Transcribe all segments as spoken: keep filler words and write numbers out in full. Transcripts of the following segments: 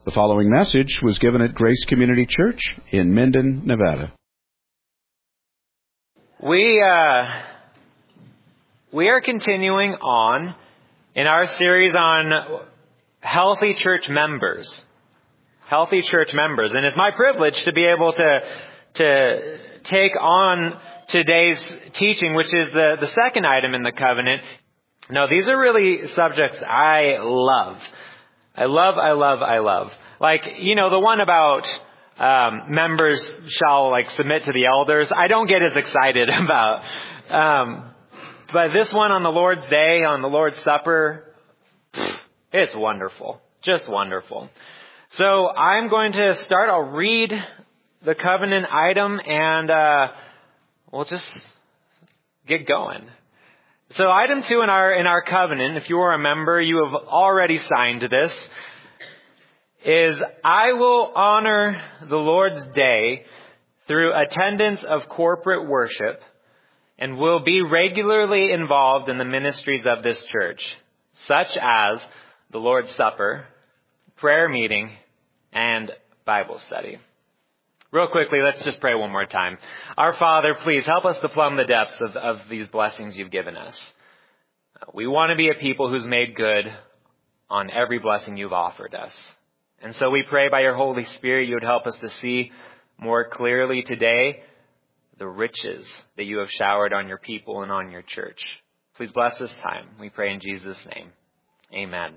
The following message was given at Grace Community Church in Minden, Nevada. We uh, we are continuing on in our series on healthy church members. Healthy church members. And it's my privilege to be able to to take on today's teaching, which is the, the second item in the covenant. No, these are really subjects I love. I love, I love, I love. Like, you know, the one about um, members shall, like, submit to the elders, I don't get as excited about. Um, but this one on the Lord's Day, on the Lord's Supper, it's wonderful. Just wonderful. So I'm going to start. I'll read the covenant item and uh, we'll just get going. So item two in our in our covenant, if you are a member, you have already signed this, is I will honor the Lord's Day through attendance of corporate worship and will be regularly involved in the ministries of this church, such as the Lord's Supper, prayer meeting, and Bible study. Real quickly, let's just pray one more time. Our Father, please help us to plumb the depths of, of these blessings you've given us. We want to be a people who's made good on every blessing you've offered us. And so we pray by your Holy Spirit you would help us to see more clearly today the riches that you have showered on your people and on your church. Please bless this time. We pray in Jesus' name. Amen.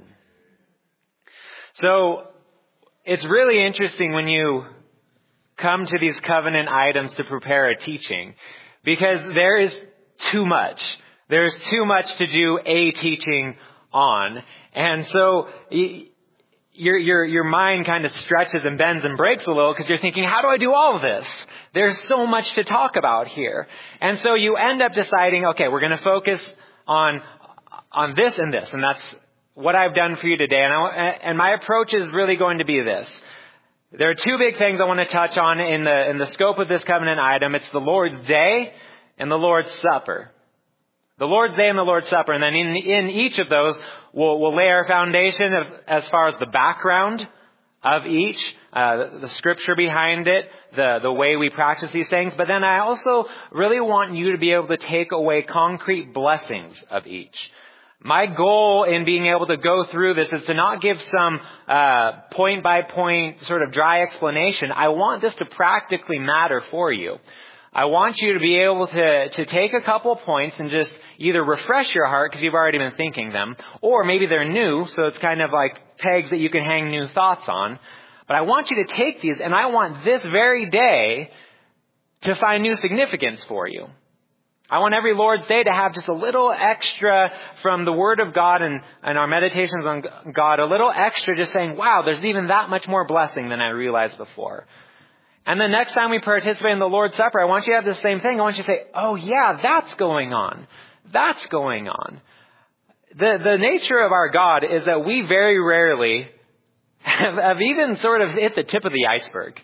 So it's really interesting when you come to these covenant items to prepare a teaching, because there is too much. There's too much to do a teaching on. And so your your your mind kind of stretches and bends and breaks a little because you're thinking, how do I do all of this? There's so much to talk about here. And so you end up deciding, okay, we're going to focus on on this and this. And that's what I've done for you today. And, I, and my approach is really going to be this. There are two big things I want to touch on in the in the scope of this covenant item. It's the Lord's Day and the Lord's Supper. The Lord's Day and the Lord's Supper. And then in in each of those, we'll, we'll lay our foundation of, as far as the background of each, uh, the scripture behind it, the, the way we practice these things. But then I also really want you to be able to take away concrete blessings of each. My goal in being able to go through this is to not give some uh, point-by-point sort of dry explanation. I want this to practically matter for you. I want you to be able to, to take a couple points and just either refresh your heart because you've already been thinking them, or maybe they're new, so it's kind of like pegs that you can hang new thoughts on. But I want you to take these, and I want this very day to find new significance for you. I want every Lord's Day to have just a little extra from the Word of God and, and our meditations on God, a little extra just saying, wow, there's even that much more blessing than I realized before. And the next time we participate in the Lord's Supper, I want you to have the same thing. I want you to say, oh yeah, that's going on. That's going on. The, the nature of our God is that we very rarely have, have even sort of hit the tip of the iceberg.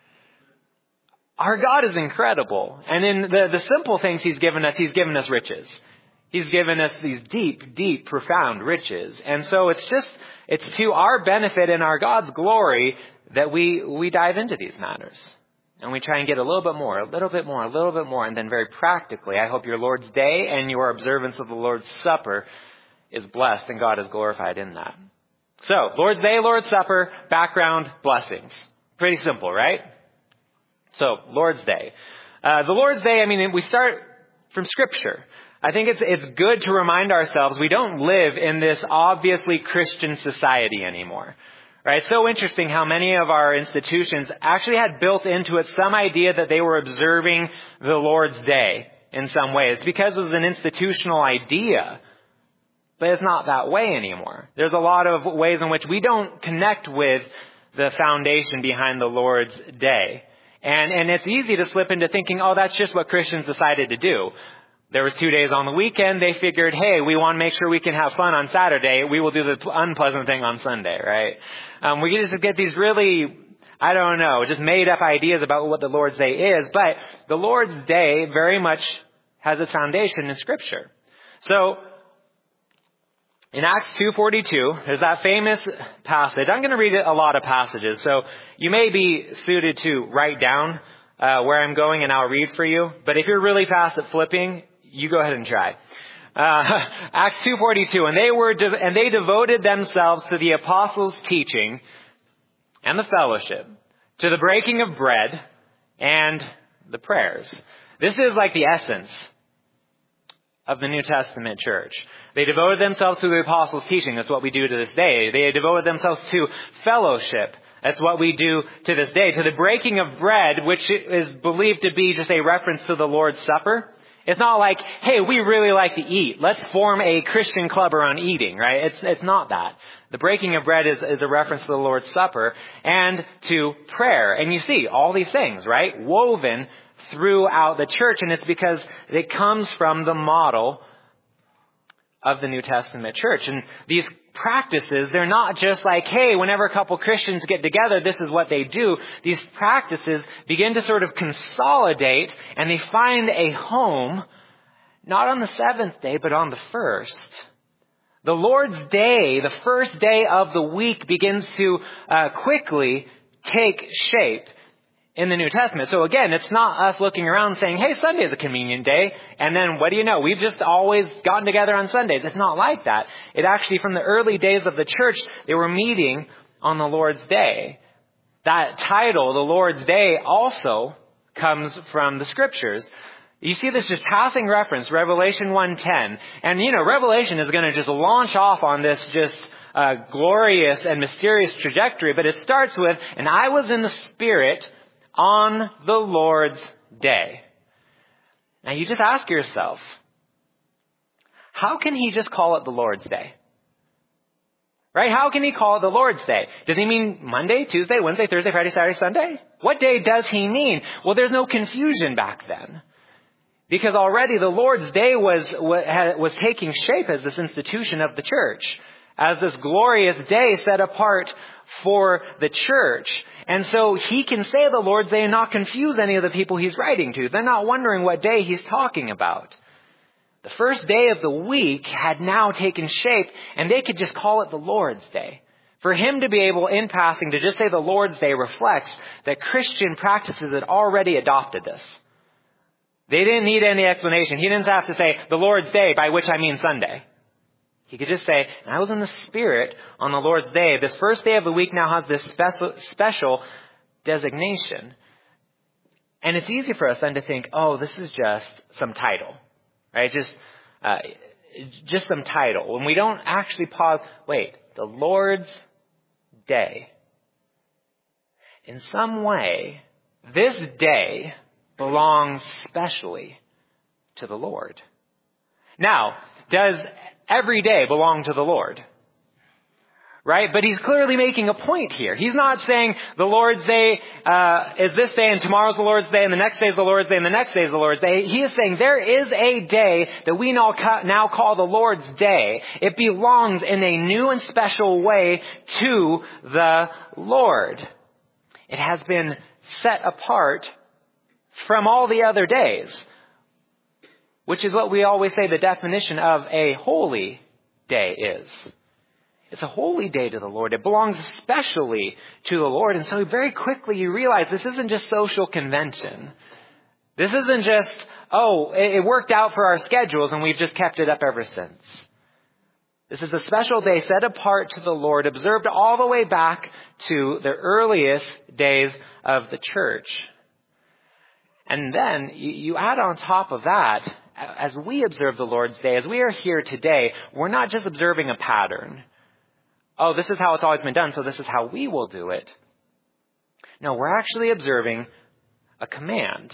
Our God is incredible. And in the, the simple things He's given us, He's given us riches. He's given us these deep, deep, profound riches. And so it's just, it's to our benefit and our God's glory that we, we dive into these matters. And we try and get a little bit more, a little bit more, a little bit more. And then very practically, I hope your Lord's Day and your observance of the Lord's Supper is blessed and God is glorified in that. So, Lord's Day, Lord's Supper, background, blessings. Pretty simple, right? So, Lord's Day. Uh, the Lord's Day, I mean, we start from Scripture. I think it's it's good to remind ourselves we don't live in this obviously Christian society anymore. Right? It's so interesting how many of our institutions actually had built into it some idea that they were observing the Lord's Day in some way. It's because it was an institutional idea. But it's not that way anymore. There's a lot of ways in which we don't connect with the foundation behind the Lord's Day. And, and it's easy to slip into thinking, oh, that's just what Christians decided to do. There was two days on the weekend. They figured, hey, we want to make sure we can have fun on Saturday. We will do the unpleasant thing on Sunday, right? Um, we just get these really, I don't know, just made up ideas about what the Lord's Day is. But the Lord's Day very much has its foundation in Scripture. So in Acts two forty-two, there's that famous passage. I'm going to read a lot of passages, so you may be suited to write down uh, where I'm going and I'll read for you. But if you're really fast at flipping, you go ahead and try. Uh, Acts two forty-two, and they were, de- and they devoted themselves to the apostles' teaching and the fellowship, to the breaking of bread and the prayers. This is like the essence of the New Testament church. They devoted themselves to the apostles' teaching. That's what we do to this day. They devoted themselves to fellowship. That's what we do to this day. To the breaking of bread, which is believed to be just a reference to the Lord's Supper. It's not like, hey, we really like to eat. Let's form a Christian club around eating, right? It's it's not that. The breaking of bread is, is a reference to the Lord's Supper and to prayer. And you see all these things, right? Woven throughout the church. And it's because it comes from the model of the New Testament church. And these practices, they're not just like, hey, whenever a couple Christians get together, this is what they do. These practices begin to sort of consolidate, and they find a home, not on the seventh day, but on the first. The Lord's Day, the first day of the week, begins to uh, quickly take shape in the New Testament. So again, it's not us looking around saying, hey, Sunday is a convenient day. And then what do you know? We've just always gotten together on Sundays. It's not like that. It actually, from the early days of the church, they were meeting on the Lord's Day. That title, the Lord's Day, also comes from the scriptures. You see this just passing reference, Revelation one ten. And, you know, Revelation is going to just launch off on this just uh, glorious and mysterious trajectory. But it starts with, and I was in the Spirit on the Lord's Day. Now you just ask yourself, how can he just call it the Lord's Day? Right? How can he call it the Lord's Day? Does he mean Monday, Tuesday, Wednesday, Thursday, Friday, Saturday, Sunday? What day does he mean? Well, there's no confusion back then. Because already the Lord's Day was, was taking shape as this institution of the church, as this glorious day set apart for the church. And so he can say the Lord's Day and not confuse any of the people he's writing to. They're not wondering what day he's talking about. The first day of the week had now taken shape, and they could just call it the Lord's Day. For him to be able, in passing, to just say the Lord's Day reflects that Christian practices had already adopted this. They didn't need any explanation. He didn't have to say the Lord's Day, by which I mean Sunday. He could just say, I was in the Spirit on the Lord's Day. This first day of the week now has this special, special designation. And it's easy for us then to think, oh, this is just some title, right? Just, uh, just some title. When we don't actually pause, wait, the Lord's Day. In some way, this day belongs specially to the Lord. Now, does every day belong to the Lord? Right? But he's clearly making a point here. He's not saying the Lord's Day uh, is this day and tomorrow's the Lord's Day and the next day is the Lord's Day and the next day is the Lord's Day. He is saying there is a day that we now call the Lord's Day. It belongs in a new and special way to the Lord. It has been set apart from all the other days, which is what we always say the definition of a holy day is. It's a holy day to the Lord. It belongs especially to the Lord. And so very quickly you realize this isn't just social convention. This isn't just, oh, it worked out for our schedules and we've just kept it up ever since. This is a special day set apart to the Lord, observed all the way back to the earliest days of the church. And then you add on top of that, as we observe the Lord's Day, as we are here today, we're not just observing a pattern. Oh, this is how it's always been done, so this is how we will do it. No, we're actually observing a command.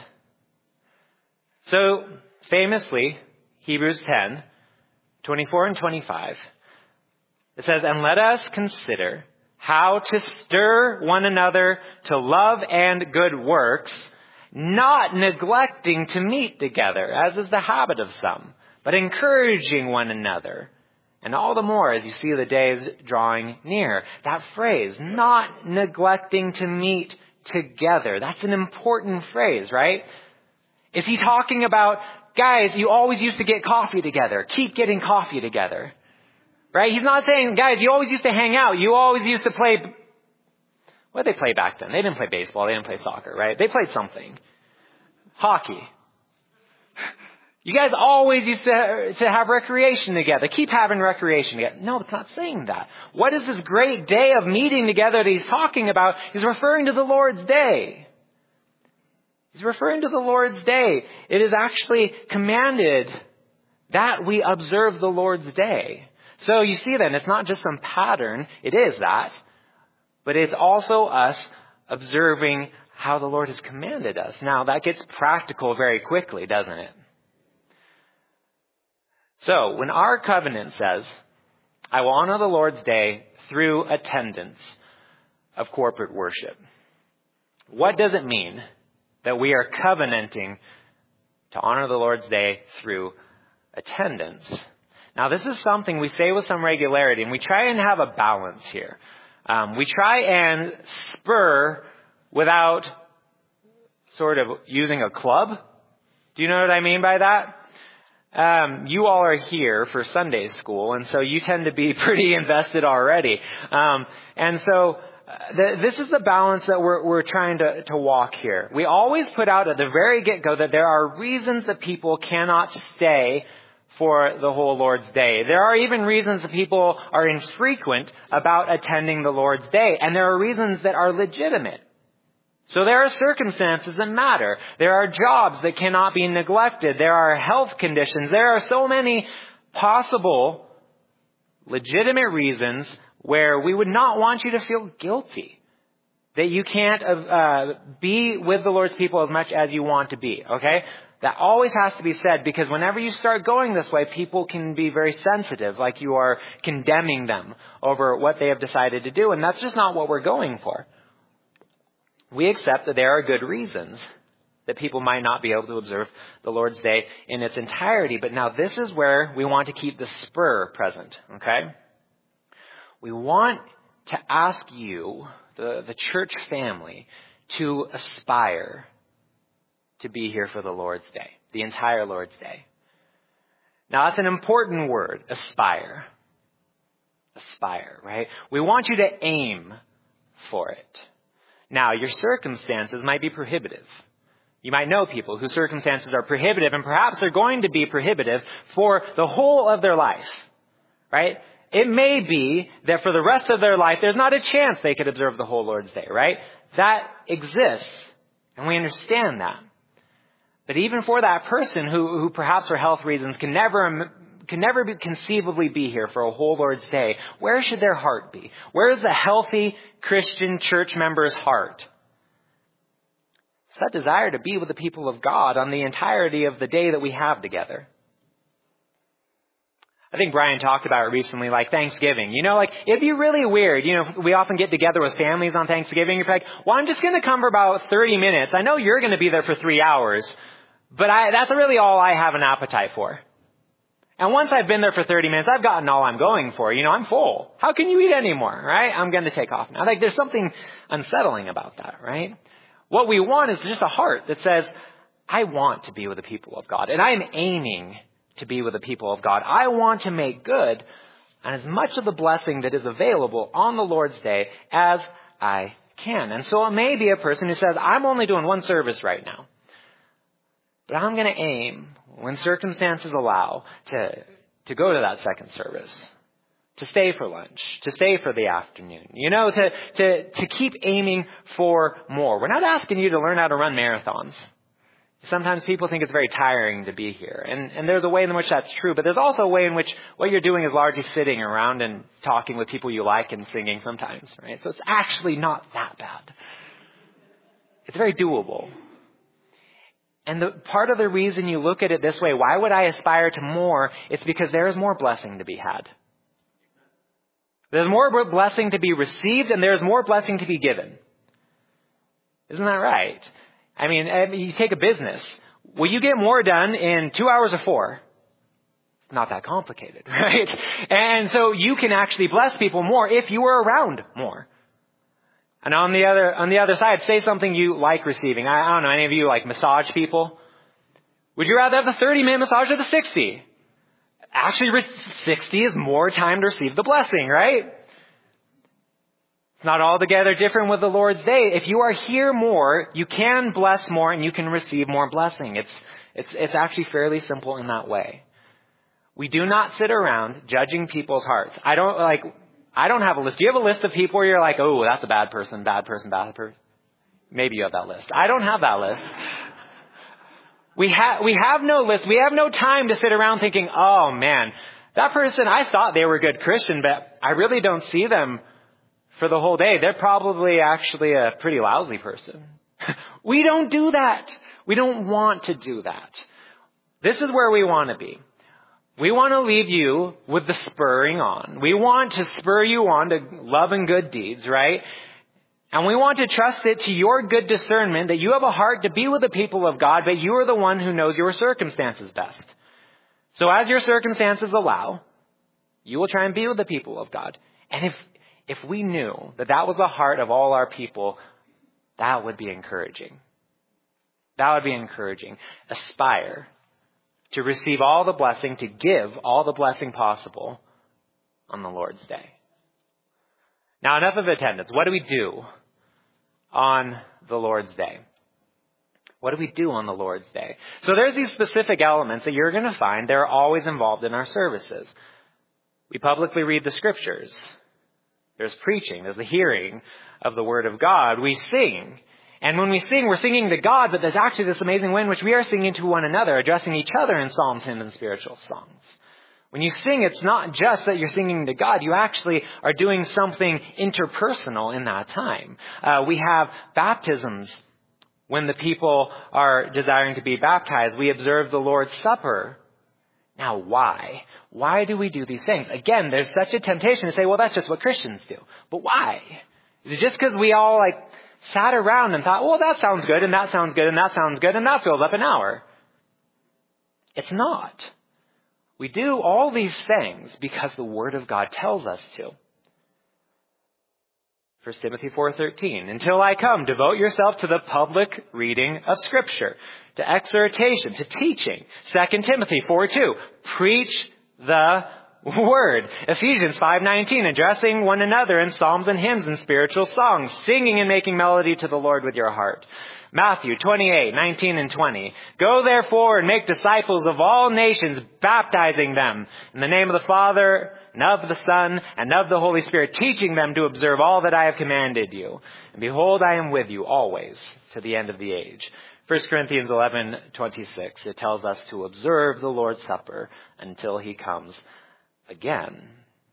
So, famously, Hebrews ten, twenty-four and twenty-five, it says, and let us consider how to stir one another to love and good works, not neglecting to meet together, as is the habit of some, but encouraging one another. And all the more as you see the days drawing near. That phrase, not neglecting to meet together. That's an important phrase, right? Is he talking about, guys, you always used to get coffee together. Keep getting coffee together. Right? He's not saying, guys, you always used to hang out. You always used to play. What did they play back then? They didn't play baseball. They didn't play soccer, right? They played something. Hockey. You guys always used to, to have recreation together. Keep having recreation together. No, it's not saying that. What is this great day of meeting together that he's talking about? He's referring to the Lord's Day. He's referring to the Lord's Day. It is actually commanded that we observe the Lord's Day. So you see then, it's not just some pattern. It is that. But it's also us observing how the Lord has commanded us. Now, that gets practical very quickly, doesn't it? So, when our covenant says, I will honor the Lord's Day through attendance of corporate worship, what does it mean that we are covenanting to honor the Lord's Day through attendance? Now, this is something we say with some regularity, and we try and have a balance here. Um, we try and spur without sort of using a club. Do you know what I mean by that? Um, you all are here for Sunday school, and so you tend to be pretty invested already. Um, and so uh, th- this is the balance that we're, we're trying to, to walk here. We always put out at the very get-go that there are reasons that people cannot stay for the whole Lord's Day. There are even reasons that people are infrequent about attending the Lord's Day, and there are reasons that are legitimate. So there are circumstances that matter. There are jobs that cannot be neglected. There are health conditions. There are so many possible legitimate reasons where we would not want you to feel guilty that you can't uh, be with the Lord's people as much as you want to be, okay? That always has to be said, because whenever you start going this way, people can be very sensitive, like you are condemning them over what they have decided to do, and that's just not what we're going for. We accept that there are good reasons that people might not be able to observe the Lord's Day in its entirety, but now this is where we want to keep the spur present, okay? We want to ask you, the, the church family, to aspire to be here for the Lord's Day, the entire Lord's Day. Now, that's an important word, aspire. Aspire, right? We want you to aim for it. Now, your circumstances might be prohibitive. You might know people whose circumstances are prohibitive, and perhaps they're going to be prohibitive for the whole of their life, right? It may be that for the rest of their life, there's not a chance they could observe the whole Lord's Day, right? That exists, and we understand that. But even for that person who, who perhaps for health reasons can never can never be, conceivably be here for a whole Lord's Day, where should their heart be? Where is the healthy Christian church member's heart? It's that desire to be with the people of God on the entirety of the day that we have together. I think Brian talked about it recently, like Thanksgiving. You know, like, it'd be really weird. You know, we often get together with families on Thanksgiving. You're like, well, I'm just going to come for about thirty minutes. I know you're going to be there for three hours, but I, that's really all I have an appetite for. And once I've been there for thirty minutes, I've gotten all I'm going for. You know, I'm full. How can you eat anymore, right? I'm going to take off now. Like, there's something unsettling about that, right? What we want is just a heart that says, I want to be with the people of God, and I'm aiming to be with the people of God. I want to make good on as much of the blessing that is available on the Lord's Day as I can. And so it may be a person who says, I'm only doing one service right now, but I'm going to aim, when circumstances allow, to, to go to that second service, to stay for lunch, to stay for the afternoon, you know, to, to, to keep aiming for more. We're not asking you to learn how to run marathons. Sometimes people think it's very tiring to be here. And, and there's a way in which that's true, but there's also a way in which what you're doing is largely sitting around and talking with people you like and singing sometimes, right? So it's actually not that bad. It's very doable. And the part of the reason you look at it this way, why would I aspire to more? It's because there is more blessing to be had. There's more blessing to be received, and there's more blessing to be given. Isn't that right? I mean, you take a business. Will you get more done in two hours or four? It's not that complicated, right? And so you can actually bless people more if you were around more. And on the other on the other side, say something you like receiving. I, I don't know, any of you like massage people? Would you rather have the thirty-minute massage or the sixty? Actually, sixty is more time to receive the blessing, right? It's not altogether different with the Lord's Day. If you are here more, you can bless more and you can receive more blessing. It's, it's, it's actually fairly simple in that way. We do not sit around judging people's hearts. I don't like, I don't have a list. Do you have a list of people where you're like, oh, that's a bad person, bad person, bad person? Maybe you have that list. I don't have that list. We have, we have no list. We have no time to sit around thinking, oh man, that person, I thought they were a good Christian, but I really don't see them for the whole day. They're probably actually a pretty lousy person. We don't do that. We don't want to do that. This is where we want to be. We want to leave you with the spurring on. We want to spur you on to love and good deeds, right? And we want to trust it to your good discernment that you have a heart to be with the people of God, but you are the one who knows your circumstances best. So as your circumstances allow, you will try and be with the people of God. And if if we knew that that was the heart of all our people, that would be encouraging. That would be encouraging. Aspire to receive all the blessing, to give all the blessing possible on the Lord's Day. Now, enough of attendance. What do we do on the Lord's Day? What do we do on the Lord's Day? So there's these specific elements that you're going to find they're always involved in our services. We publicly read the scriptures. There's preaching. There's the hearing of the word of God. We sing. And when we sing, we're singing to God, but there's actually this amazing way in which we are singing to one another, addressing each other in psalms, hymns, and spiritual songs. When you sing, it's not just that you're singing to God. You actually are doing something interpersonal in that time. Uh, we have baptisms. When the people are desiring to be baptized, we observe the Lord's Supper. Now, why? Why do we do these things? Again, there's such a temptation to say, well, that's just what Christians do. But why? Is it just because we all like sat around and thought, well, that sounds good, and that sounds good, and that sounds good, and that fills up an hour? It's not. We do all these things because the Word of God tells us to. First Timothy four thirteen, until I come, devote yourself to the public reading of Scripture, to exhortation, to teaching. Second Timothy four two, preach the Word. Ephesians five nineteen, addressing one another in psalms and hymns and spiritual songs, singing and making melody to the Lord with your heart. Matthew twenty-eight nineteen and twenty, go therefore and make disciples of all nations, baptizing them in the name of the Father and of the Son and of the Holy Spirit, teaching them to observe all that I have commanded you. And behold, I am with you always to the end of the age. First Corinthians eleven twenty-six, it tells us to observe the Lord's Supper until he comes again.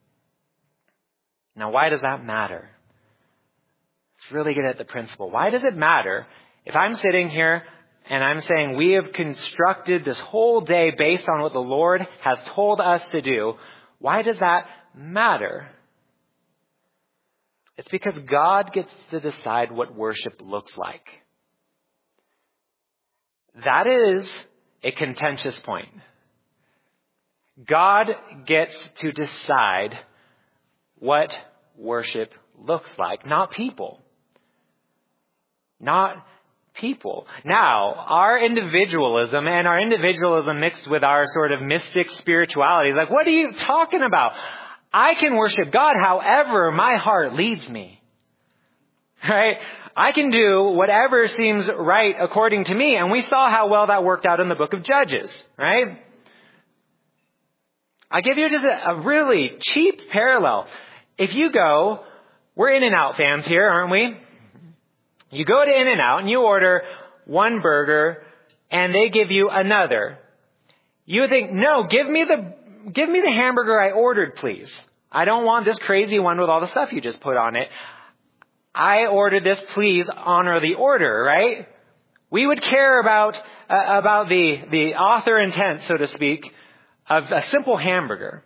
Now, why does that matter? Let's really get at the principle. Why does it matter if I'm sitting here and I'm saying we have constructed this whole day based on what the Lord has told us to do? Why does that matter? It's because God gets to decide what worship looks like. That is a contentious point. God gets to decide what worship looks like, not people. Not people. Now, our individualism and our individualism mixed with our sort of mystic spirituality is like, what are you talking about? I can worship God however my heart leads me. Right? I can do whatever seems right according to me. And we saw how well that worked out in the book of Judges, right? I give you just a, a really cheap parallel. If you go, we're In-N-Out fans here, aren't we? You go to In-N-Out and you order one burger and they give you another. You would think, no, give me the, give me the hamburger I ordered, please. I don't want this crazy one with all the stuff you just put on it. I ordered this, please honor the order, right? We would care about, uh, about the, the author intent, so to speak, of a simple hamburger.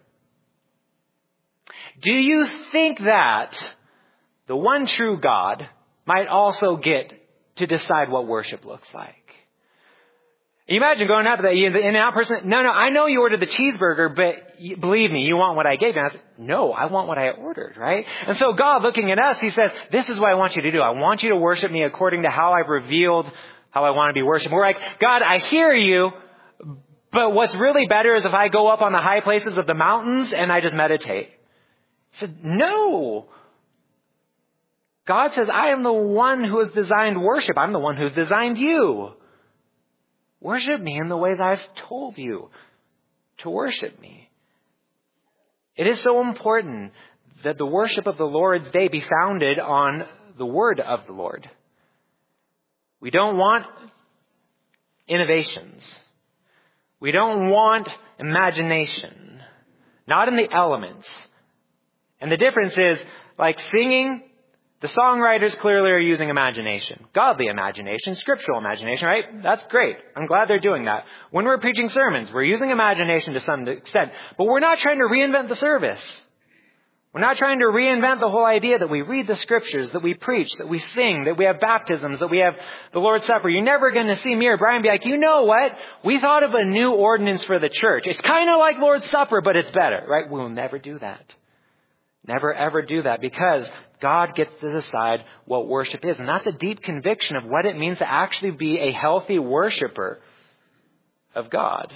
Do you think that the one true God might also get to decide what worship looks like? You imagine going up to the In-N-Out person, no, no, I know you ordered the cheeseburger, but you, believe me, you want what I gave you. And I said, no, I want what I ordered, right? And so God, looking at us, he says, this is what I want you to do. I want you to worship me according to how I've revealed how I want to be worshipped. We're like, God, I hear you, But what's really better is if I go up on the high places of the mountains and I just meditate. He said, no. God says, I am the one who has designed worship. I'm the one who's designed you. Worship me in the ways I've told you to worship me. It is so important that the worship of the Lord's Day be founded on the word of the Lord. We don't want innovations. We don't want imagination. Not in the elements. And the difference is, like singing, the songwriters clearly are using imagination. Godly imagination, scriptural imagination, right? That's great. I'm glad they're doing that. When we're preaching sermons, we're using imagination to some extent. But we're not trying to reinvent the service. We're not trying to reinvent the whole idea that we read the scriptures, that we preach, that we sing, that we have baptisms, that we have the Lord's Supper. You're never going to see me or Brian be like, you know what? We thought of a new ordinance for the church. It's kind of like Lord's Supper, but it's better, right? We'll never do that. Never ever do that, because God gets to decide what worship is. And that's a deep conviction of what it means to actually be a healthy worshiper of God.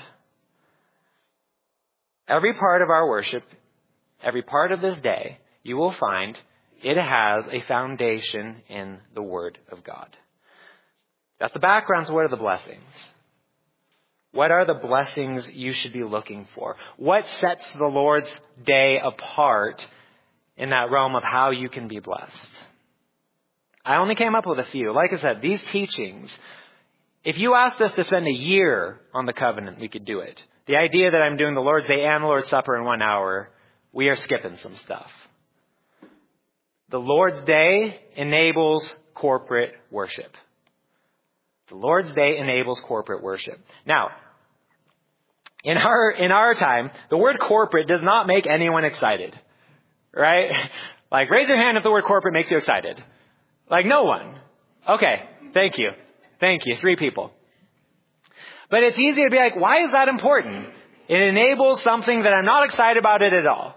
Every part of our worship, every part of this day, you will find it has a foundation in the Word of God. That's the background. So what are the blessings? What are the blessings you should be looking for? What sets the Lord's Day apart in that realm of how you can be blessed? I only came up with a few. Like I said, these teachings, if you asked us to spend a year on the covenant, we could do it. The idea that I'm doing the Lord's Day and the Lord's Supper in one hour, we are skipping some stuff. The Lord's Day enables corporate worship. The Lord's Day enables corporate worship. Now, in our, in our time, the word corporate does not make anyone excited. Right? Like, raise your hand if the word corporate makes you excited. Like, no one. Okay. Thank you. Thank you. Three people. But it's easy to be like, why is that important? It enables something that I'm not excited about it at all.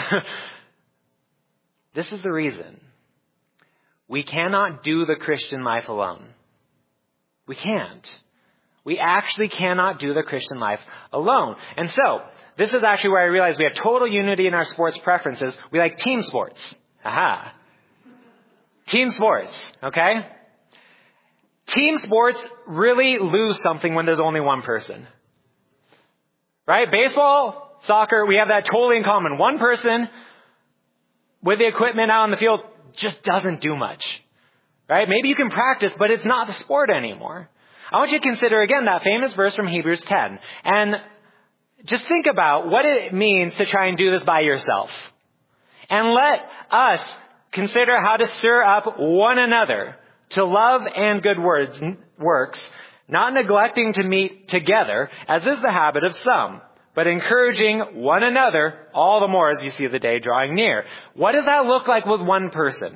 This is the reason. We cannot do the Christian life alone. We can't. We actually cannot do the Christian life alone. And so, this is actually where I realized we have total unity in our sports preferences. We like team sports. Aha. Team sports. Okay? Team sports really lose something when there's only one person. Right? Baseball, soccer, we have that totally in common. One person with the equipment out on the field just doesn't do much. Right? Maybe you can practice, but it's not the sport anymore. I want you to consider again that famous verse from Hebrews ten. And just think about what it means to try and do this by yourself. And let us consider how to stir up one another to love and good words, works, not neglecting to meet together, as is the habit of some, but encouraging one another all the more as you see the day drawing near. What does that look like with one person?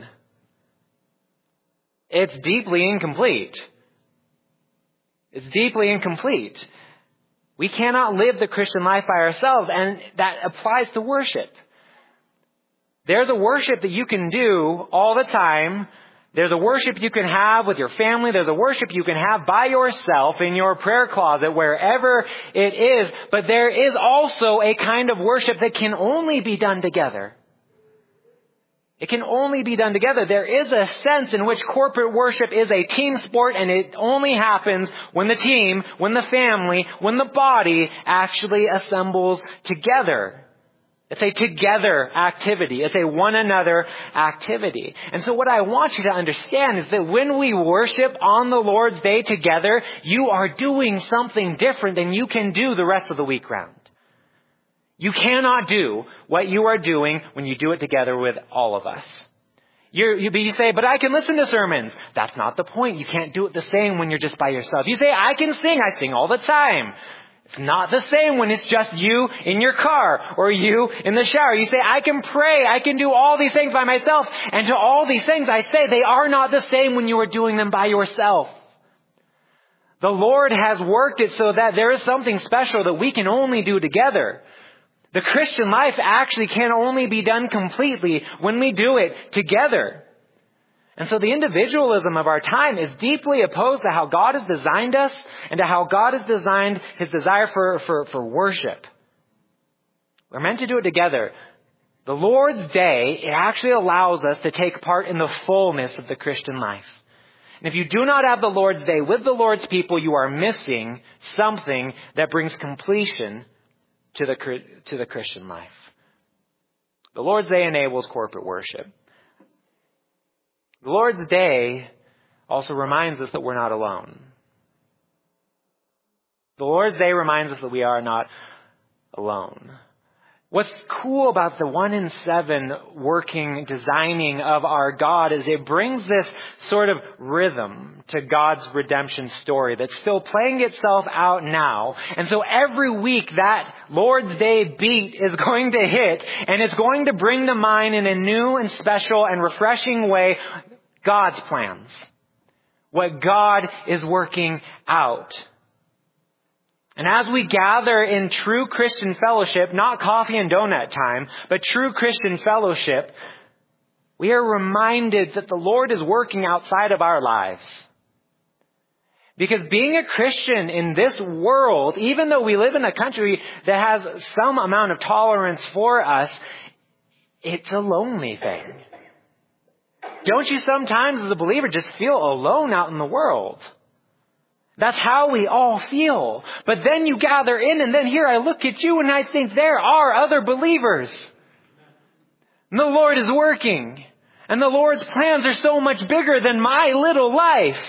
It's deeply incomplete. It's deeply incomplete. We cannot live the Christian life by ourselves, and that applies to worship. There's a worship that you can do all the time. There's a worship you can have with your family. There's a worship you can have by yourself in your prayer closet, wherever it is. But there is also a kind of worship that can only be done together. It can only be done together. There is a sense in which corporate worship is a team sport, and it only happens when the team, when the family, when the body actually assembles together. It's a together activity. It's a one another activity. And so what I want you to understand is that when we worship on the Lord's Day together, you are doing something different than you can do the rest of the week round. You cannot do what you are doing when you do it together with all of us. You're, you, you say, but I can listen to sermons. That's not the point. You can't do it the same when you're just by yourself. You say, I can sing. I sing all the time. It's not the same when it's just you in your car or you in the shower. You say, I can pray. I can do all these things by myself. And to all these things, I say they are not the same when you are doing them by yourself. The Lord has worked it so that there is something special that we can only do together. The Christian life actually can only be done completely when we do it together. And so the individualism of our time is deeply opposed to how God has designed us and to how God has designed his desire for, for, for worship. We're meant to do it together. The Lord's Day, it actually allows us to take part in the fullness of the Christian life. And if you do not have the Lord's Day with the Lord's people, you are missing something that brings completion to the, to the Christian life. The Lord's Day enables corporate worship. The Lord's Day also reminds us that we're not alone. The Lord's Day reminds us that we are not alone. What's cool about the one in seven working, designing of our God is it brings this sort of rhythm to God's redemption story that's still playing itself out now. And so every week that Lord's Day beat is going to hit, and it's going to bring to mind in a new and special and refreshing way God's plans. What God is working out. And as we gather in true Christian fellowship, not coffee and donut time, but true Christian fellowship, we are reminded that the Lord is working outside of our lives. Because being a Christian in this world, even though we live in a country that has some amount of tolerance for us, it's a lonely thing. Don't you sometimes as a believer just feel alone out in the world? That's how we all feel. But then you gather in, and then here I look at you and I think there are other believers. And the Lord is working. And the Lord's plans are so much bigger than my little life.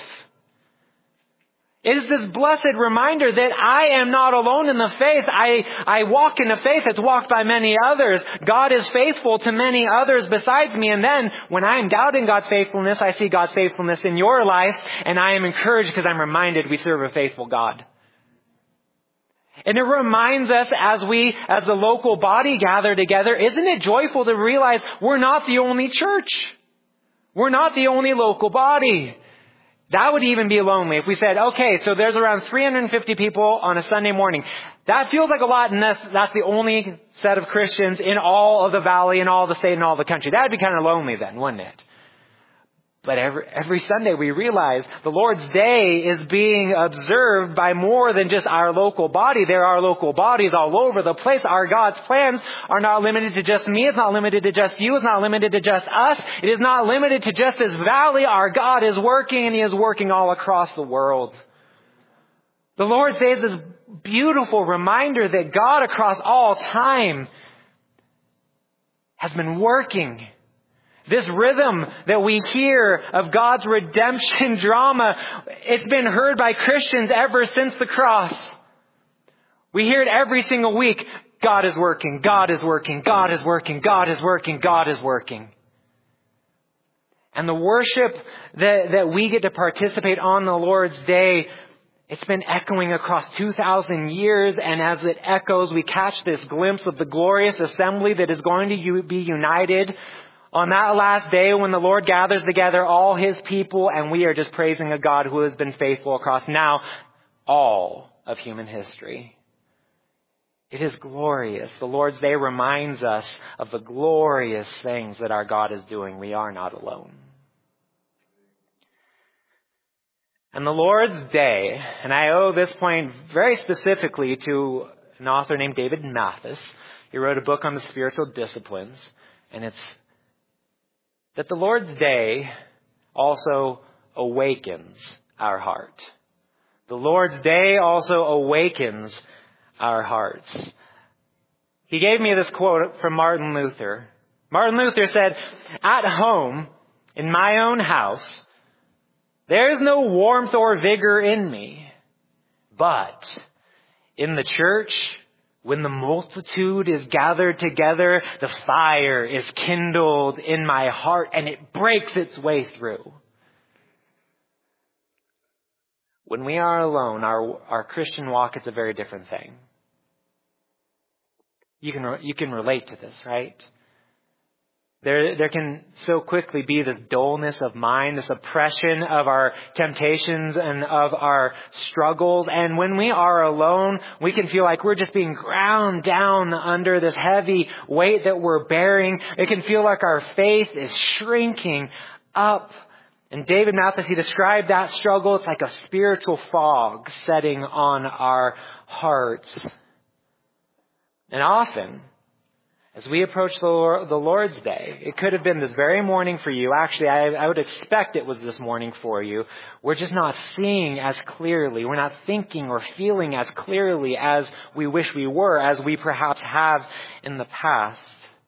It is this blessed reminder that I am not alone in the faith. I, I walk in a faith that's walked by many others. God is faithful to many others besides me. And then when I am doubting God's faithfulness, I see God's faithfulness in your life. And I am encouraged because I'm reminded we serve a faithful God. And it reminds us as we, as a local body, gather together, isn't it joyful to realize we're not the only church? We're not the only local body. That would even be lonely if we said, okay, so there's around three hundred fifty people on a Sunday morning. That feels like a lot, and that's, that's the only set of Christians in all of the valley, in all the state, and all the country. That would be kind of lonely then, wouldn't it? But every, every Sunday we realize the Lord's Day is being observed by more than just our local body. There are local bodies all over the place. Our God's plans are not limited to just me. It's not limited to just you. It's not limited to just us. It is not limited to just this valley. Our God is working, and He is working all across the world. The Lord's Day is this beautiful reminder that God across all time has been working. This rhythm that we hear of God's redemption drama, it's been heard by Christians ever since the cross. We hear it every single week. God is working, God is working, God is working, God is working, God is working. And the worship that, that we get to participate on the Lord's Day, it's been echoing across two thousand years, and as it echoes, we catch this glimpse of the glorious assembly that is going to be united on that last day when the Lord gathers together all His people, and we are just praising a God who has been faithful across now all of human history. It is glorious. The Lord's Day reminds us of the glorious things that our God is doing. We are not alone. And the Lord's Day, and I owe this point very specifically to an author named David Mathis. He wrote a book on the spiritual disciplines, and it's that the Lord's Day also awakens our heart. The Lord's Day also awakens our hearts. He gave me this quote from Martin Luther. Martin Luther said, "At home, in my own house, there is no warmth or vigor in me. But in the church, when the multitude is gathered together, the fire is kindled in my heart and it breaks its way through." When we are alone, our, our Christian walk is a very different thing. You can, you can relate to this, right? There, there can so quickly be this dullness of mind, this oppression of our temptations and of our struggles. And when we are alone, we can feel like we're just being ground down under this heavy weight that we're bearing. It can feel like our faith is shrinking up And David Mathis, he described that struggle. It's like a spiritual fog setting on our hearts. And often, as we approach the Lord's Day, it could have been this very morning for you. Actually, I, I would expect it was this morning for you. We're just not seeing as clearly. We're not thinking or feeling as clearly as we wish we were, as we perhaps have in the past.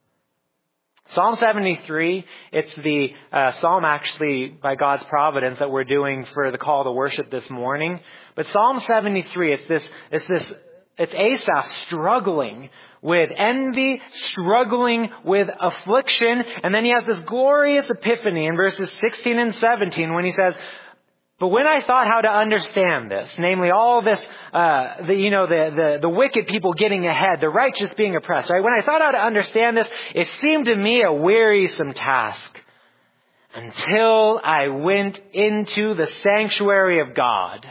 Psalm seventy-three, it's the uh, psalm actually by God's providence that we're doing for the call to worship this morning. But Psalm seventy-three, it's this, it's this, it's Asaph struggling with envy, struggling with affliction. And then he has this glorious epiphany in verses sixteen and seventeen when he says, but when I thought how to understand this, namely all this, uh, the, you know, the, the, the wicked people getting ahead, the righteous being oppressed, right? When I thought how to understand this, it seemed to me a wearisome task until I went into the sanctuary of God.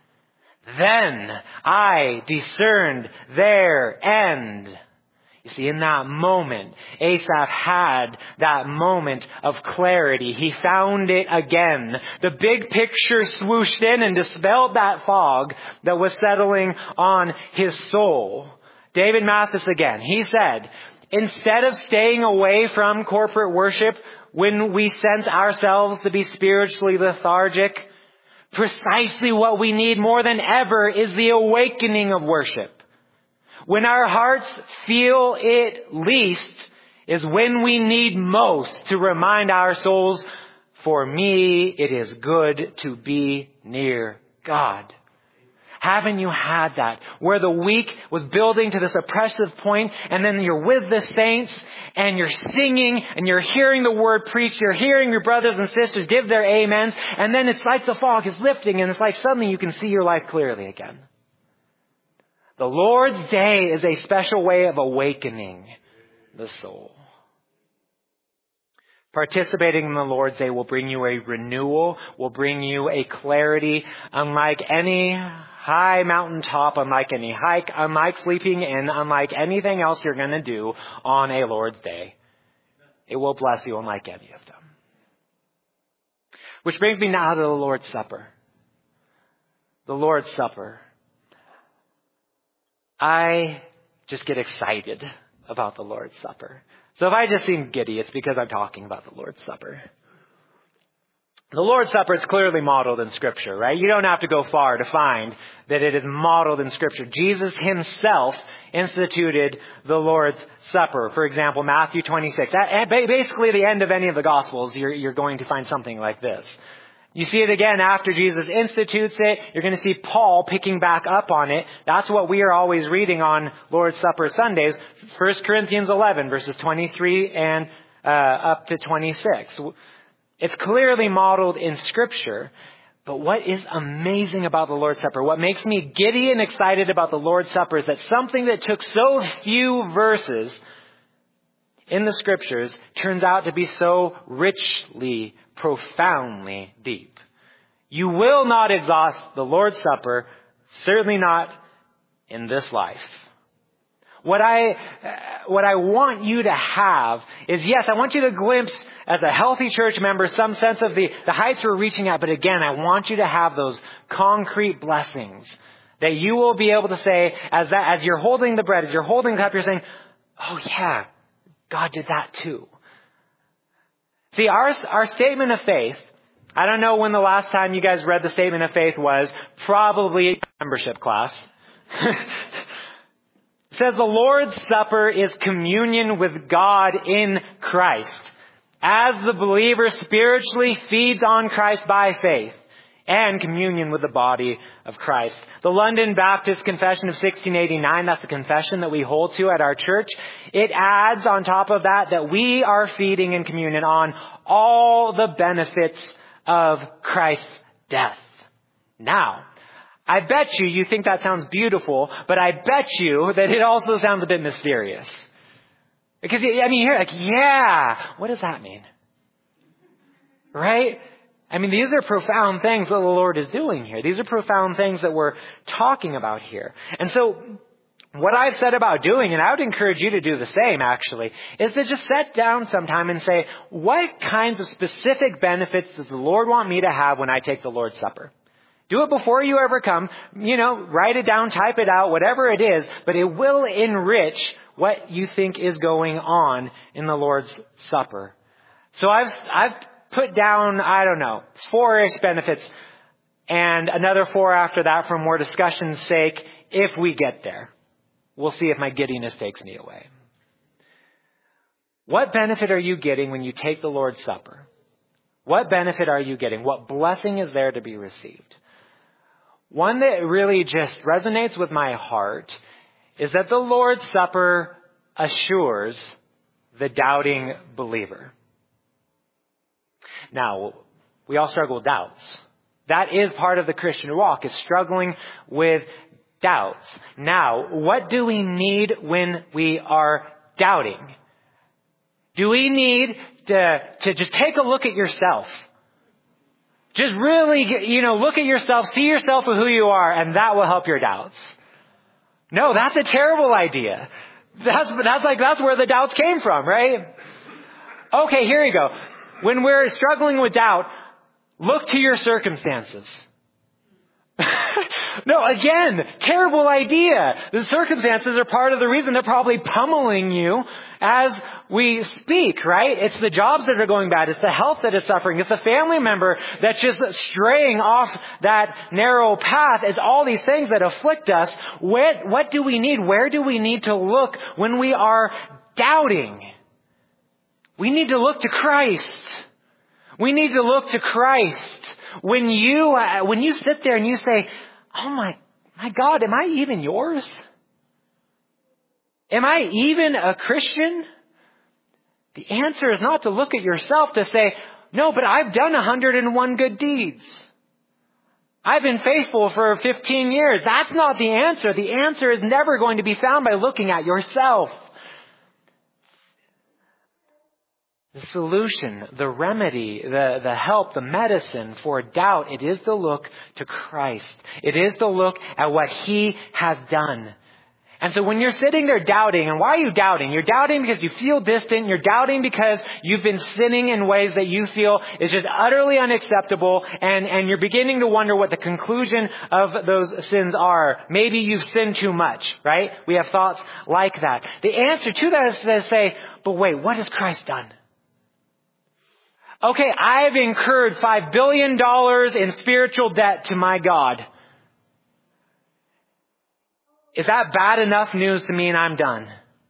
Then I discerned their end. You see, in that moment, Asaph had that moment of clarity. He found it again. The big picture swooshed in and dispelled that fog that was settling on his soul. David Mathis again, he said, instead of staying away from corporate worship when we sense ourselves to be spiritually lethargic, precisely what we need more than ever is the awakening of worship. When our hearts feel it least is when we need most to remind our souls, for me, it is good to be near God. Haven't you had that? Where the week was building to this oppressive point, and then you're with the saints, and you're singing, and you're hearing the word preached, you're hearing your brothers and sisters give their amens, and then it's like the fog is lifting, and it's like suddenly you can see your life clearly again. The Lord's Day is a special way of awakening the soul. Participating in the Lord's Day will bring you a renewal, will bring you a clarity unlike any high mountaintop, unlike any hike, unlike sleeping in, unlike anything else you're going to do on a Lord's Day. It will bless you unlike any of them. Which brings me now to the Lord's Supper. The Lord's Supper. I just get excited about the Lord's Supper. So if I just seem giddy, it's because I'm talking about the Lord's Supper. The Lord's Supper is clearly modeled in Scripture, right? You don't have to go far to find that it is modeled in Scripture. Jesus himself instituted the Lord's Supper. For example, Matthew twenty-six. At basically the end of any of the Gospels, you're, you're going to find something like this. You see it again after Jesus institutes it. You're going to see Paul picking back up on it. That's what we are always reading on Lord's Supper Sundays. First Corinthians eleven, verses twenty-three and uh, up to twenty-six. It's clearly modeled in Scripture. But what is amazing about the Lord's Supper, what makes me giddy and excited about the Lord's Supper, is that something that took so few verses in the Scriptures turns out to be so richly, profoundly deep. You will not exhaust the Lord's Supper, certainly not in this life. What I, what I want you to have is, yes, I want you to glimpse as a healthy church member some sense of the, the heights we're reaching at, but again, I want you to have those concrete blessings that you will be able to say, as that, as you're holding the bread, as you're holding the cup, you're saying, oh yeah, God did that too. See, our, our statement of faith, I don't know when the last time you guys read the statement of faith was, probably a membership class. It says the Lord's Supper is communion with God in Christ. As the believer spiritually feeds on Christ by faith and communion with the body of Christ. The London Baptist Confession of sixteen eighty-nine, that's the confession that we hold to at our church. It adds on top of that that we are feeding in communion on all the benefits of Christ's death. Now, I bet you you think that sounds beautiful, but I bet you that it also sounds a bit mysterious. Because, I mean, you're like, yeah, what does that mean? Right? I mean, these are profound things that the Lord is doing here. These are profound things that we're talking about here. And so, What I've said about doing, and I would encourage you to do the same actually, is to just sit down sometime and say, what kinds of specific benefits does the Lord want me to have when I take the Lord's Supper? Do it before you ever come. You know, write it down, type it out, whatever it is, but it will enrich what you think is going on in the Lord's Supper. So I've, I've put down, I don't know, four-ish benefits and another four after that for more discussion's sake if we get there. We'll see if my giddiness takes me away. What benefit are you getting when you take the Lord's Supper? What benefit are you getting? What blessing is there to be received? One that really just resonates with my heart is that the Lord's Supper assures the doubting believer. Now, we all struggle with doubts. That is part of the Christian walk, is struggling with doubts. Now, what do we need when we are doubting? Do we need to, to just take a look at yourself? Just really, you know, look at yourself, see yourself for who you are, and that will help your doubts. No, that's a terrible idea. That's, that's like, that's where the doubts came from, right? Okay, here you go. When we're struggling with doubt, look to your circumstances. No, again, terrible idea. The circumstances are part of the reason they're probably pummeling you as we speak, right? It's the jobs that are going bad. It's the health that is suffering. It's the family member that's just straying off that narrow path. It's all these things that afflict us. What, what do we need? Where do we need to look when we are doubting? We need to look to Christ. We need to look to Christ. When you, uh, when you sit there and you say, oh my, my God, am I even yours? Am I even a Christian? The answer is not to look at yourself to say, no, but I've done one hundred and one good deeds. I've been faithful for fifteen years. That's not the answer. The answer is never going to be found by looking at yourself. The solution, the remedy, the, the help, the medicine for doubt, it is to look to Christ. It is to look at what He has done. And so when you're sitting there doubting, and why are you doubting? You're doubting because you feel distant. You're doubting because you've been sinning in ways that you feel is just utterly unacceptable. And, and you're beginning to wonder what the conclusion of those sins are. Maybe you've sinned too much, right? We have thoughts like that. The answer to that is to say, but wait, what has Christ done? Okay, I've incurred five billion dollars in spiritual debt to my God. Is that bad enough news to mean I'm done?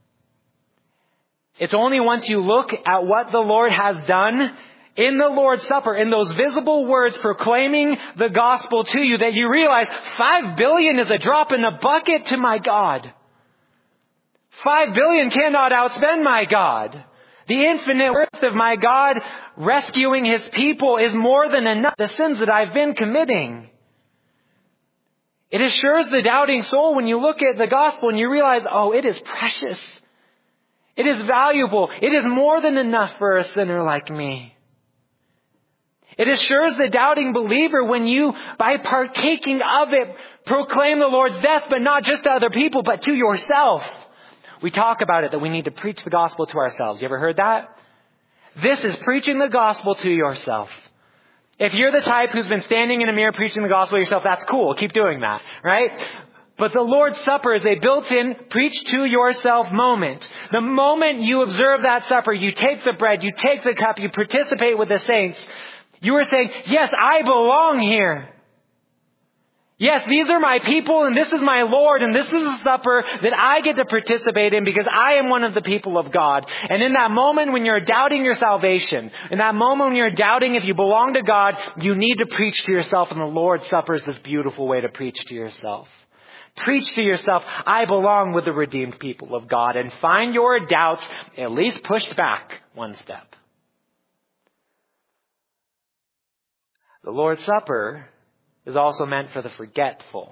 It's only once you look at what the Lord has done in the Lord's Supper, in those visible words proclaiming the gospel to you, that you realize five billion is a drop in the bucket to my God. Five billion cannot outspend my God. The infinite worth of my God rescuing His people is more than enough. The sins that I've been committing. It assures the doubting soul when you look at the gospel and you realize, oh, it is precious. It is valuable. It is more than enough for a sinner like me. It assures the doubting believer when you, by partaking of it, proclaim the Lord's death, but not just to other people, but to yourself. We talk about it, that we need to preach the gospel to ourselves. You ever heard that? This is preaching the gospel to yourself. If you're the type who's been standing in a mirror preaching the gospel to yourself, that's cool. Keep doing that, right? But the Lord's Supper is a built-in preach to yourself moment. The moment you observe that supper, you take the bread, you take the cup, you participate with the saints, you are saying, yes, I belong here. Yes, these are my people and this is my Lord and this is a supper that I get to participate in because I am one of the people of God. And in that moment when you're doubting your salvation, in that moment when you're doubting if you belong to God, you need to preach to yourself, and the Lord's Supper is this beautiful way to preach to yourself. Preach to yourself, I belong with the redeemed people of God, and find your doubts at least pushed back one step. The Lord's Supper is also meant for the forgetful.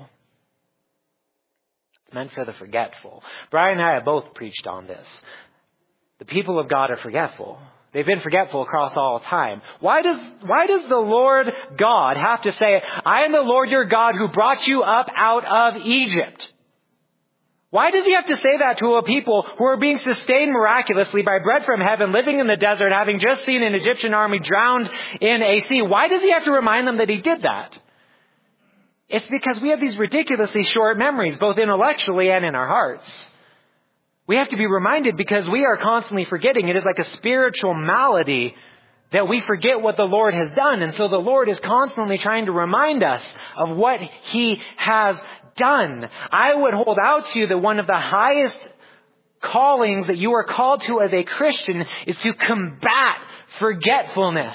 It's meant for the forgetful. Brian and I have both preached on this. The people of God are forgetful. They've been forgetful across all time. Why does, why does the Lord God have to say, I am the Lord your God who brought you up out of Egypt? Why does he have to say that to a people who are being sustained miraculously by bread from heaven, living in the desert, having just seen an Egyptian army drowned in a sea? Why does he have to remind them that he did that? It's because we have these ridiculously short memories, both intellectually and in our hearts. We have to be reminded because we are constantly forgetting. It is like a spiritual malady that we forget what the Lord has done. And so the Lord is constantly trying to remind us of what he has done. I would hold out to you that one of the highest callings that you are called to as a Christian is to combat forgetfulness.